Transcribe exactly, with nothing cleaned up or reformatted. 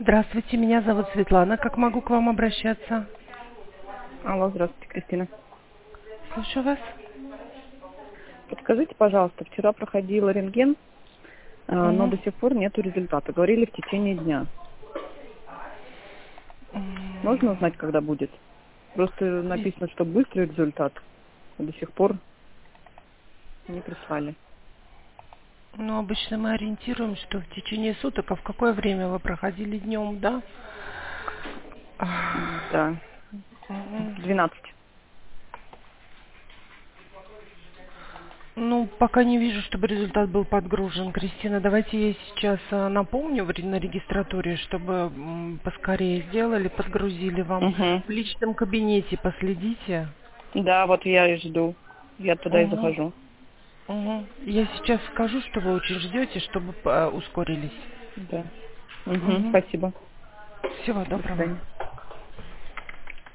Здравствуйте, меня зовут Светлана. Как могу к вам обращаться? Алло, здравствуйте, Кристина. Слушаю вас. Подскажите, пожалуйста, вчера проходила рентген, э, но Угу. до сих пор нету результата. Говорили в течение дня. Можно узнать, когда будет? Просто написано, что быстрый результат. а До сих пор не прислали. Ну, обычно мы ориентируем, что в течение суток, а в какое время вы проходили днем, да? Да, Мгм. в двенадцать. Ну, пока не вижу, чтобы результат был подгружен. Кристина, давайте я сейчас а, напомню в ре- на регистратуре, чтобы м, поскорее сделали, подгрузили вам. Угу. В личном кабинете последите. Да, вот я и жду. Я туда и Угу. захожу. Угу. Я сейчас скажу, что вы очень ждете, чтобы а, ускорились. Да. Угу. Угу. Спасибо. Всего До доброго. свидания.